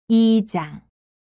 2장.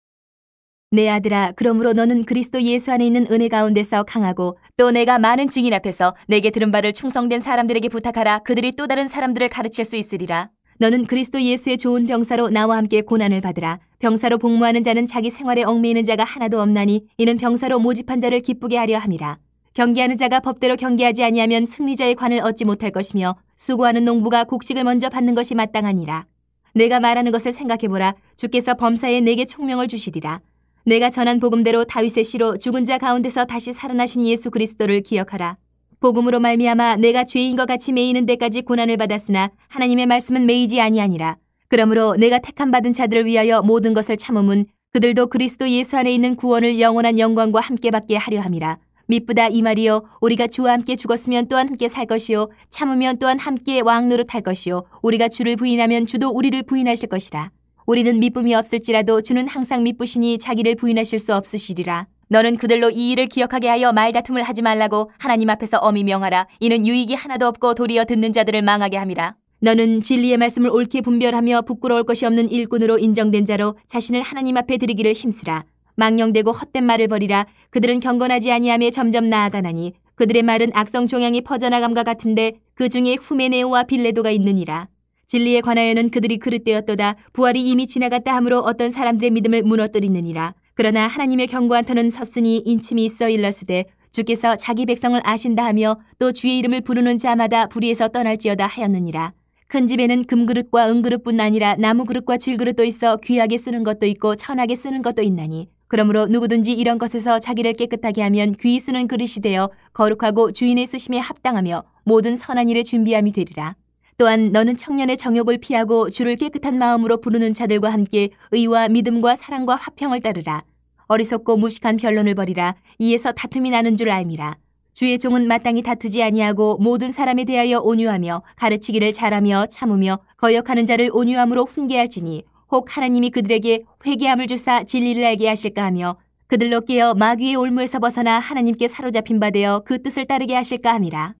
내 아들아, 그러므로 너는 그리스도 예수 안에 있는 은혜 가운데서 강하고 또 내가 많은 증인 앞에서 내게 들은 바를 충성된 사람들에게 부탁하라. 그들이 또 다른 사람들을 가르칠 수 있으리라. 너는 그리스도 예수의 좋은 병사로 나와 함께 고난을 받으라. 병사로 복무하는 자는 자기 생활에 얽매이는 자가 하나도 없나니 이는 병사로 모집한 자를 기쁘게 하려 함이라. 경계하는 자가 법대로 경계하지 아니하면 승리자의 관을 얻지 못할 것이며 수고하는 농부가 곡식을 먼저 받는 것이 마땅하니라. 내가 말하는 것을 생각해보라. 주께서 범사에 내게 총명을 주시리라. 내가 전한 복음대로 다윗의 씨로 죽은 자 가운데서 다시 살아나신 예수 그리스도를 기억하라. 복음으로 말미암아 내가 죄인 것 같이 매이는 데까지 고난을 받았으나 하나님의 말씀은 매이지 아니하니라. 그러므로 내가 택함 받은 자들을 위하여 모든 것을 참음은 그들도 그리스도 예수 안에 있는 구원을 영원한 영광과 함께 받게 하려 함이라. 미쁘다 이 말이요, 우리가 주와 함께 죽었으면 또한 함께 살 것이요, 참으면 또한 함께 왕 노릇할 것이요, 우리가 주를 부인하면 주도 우리를 부인하실 것이라. 우리는 미쁨이 없을지라도 주는 항상 미쁘시니 자기를 부인하실 수 없으시리라. 너는 그들로 이 일을 기억하게 하여 말다툼을 하지 말라고 하나님 앞에서 엄히 명하라. 이는 유익이 하나도 없고 도리어 듣는 자들을 망하게 함이라. 너는 진리의 말씀을 옳게 분별하며 부끄러울 것이 없는 일꾼으로 인정된 자로 자신을 하나님 앞에 드리기를 힘쓰라. 망령되고 헛된 말을 버리라. 그들은 경건하지 아니하며 점점 나아가나니 그들의 말은 악성 종양이 퍼져나감과 같은데 그 중에 후메네오와 빌레도가 있느니라. 진리에 관하여는 그들이 그릇되었도다. 부활이 이미 지나갔다 하므로 어떤 사람들의 믿음을 무너뜨리느니라. 그러나 하나님의 경고한 터는 섰으니 인침이 있어 일러스되 주께서 자기 백성을 아신다 하며 또 주의 이름을 부르는 자마다 불의에서 떠날지어다 하였느니라. 큰 집에는 금그릇과 은그릇뿐 아니라 나무그릇과 질그릇도 있어 귀하게 쓰는 것도 있고 천하게 쓰는 것도 있나니 그러므로 누구든지 이런 것에서 자기를 깨끗하게 하면 귀히 쓰는 그릇이 되어 거룩하고 주인의 쓰심에 합당하며 모든 선한 일에 준비함이 되리라. 또한 너는 청년의 정욕을 피하고 주를 깨끗한 마음으로 부르는 자들과 함께 의와 믿음과 사랑과 화평을 따르라. 어리석고 무식한 변론을 버리라. 이에서 다툼이 나는 줄 알미라. 주의 종은 마땅히 다투지 아니하고 모든 사람에 대하여 온유하며 가르치기를 잘하며 참으며 거역하는 자를 온유함으로 훈계할지니 혹 하나님이 그들에게 회개함을 주사 진리를 알게 하실까 하며 그들로 깨어 마귀의 올무에서 벗어나 하나님께 사로잡힌 바 되어 그 뜻을 따르게 하실까 함이라.